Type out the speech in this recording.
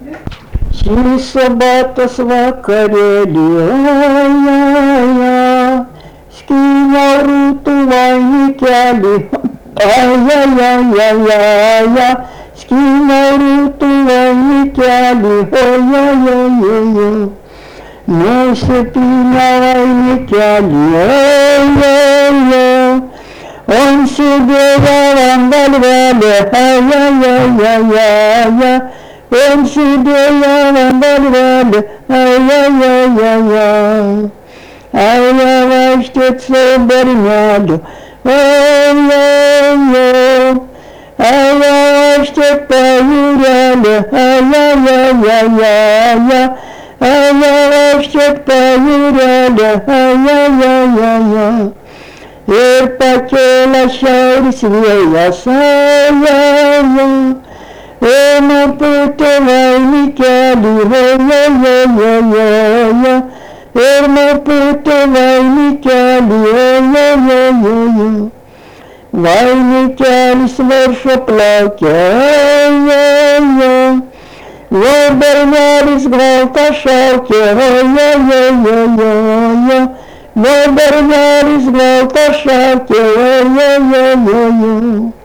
Šysabatas vakarėlį, ajajaja, skynė rūtų vainikelį, ajajajaja, skynė rūtų vainikelį, ajajajaja, nusipynė vainikelį, ajajaja, ant sudėjo ant galvelę, ajajajaja, ant sudėjo ant galvelę, ajajajaja, aja vaikštėt su berneliu, ajajaja, aja vaikštėt pajūrelį, ajajajaja, aja vaikštėt pajūrelį, ajajajaja, ir pakėlė šiaurės vėjas, ajajaja, ėmė pūtė vainikelį, ajajajaja, ir nupūtė vainikelį, ajajajaja, vainikelis viršų plaukė, ajajaja, jo bernelis baltą šaukė, ajajajaja, jo bernelis baltą šaukė, ajajajaja.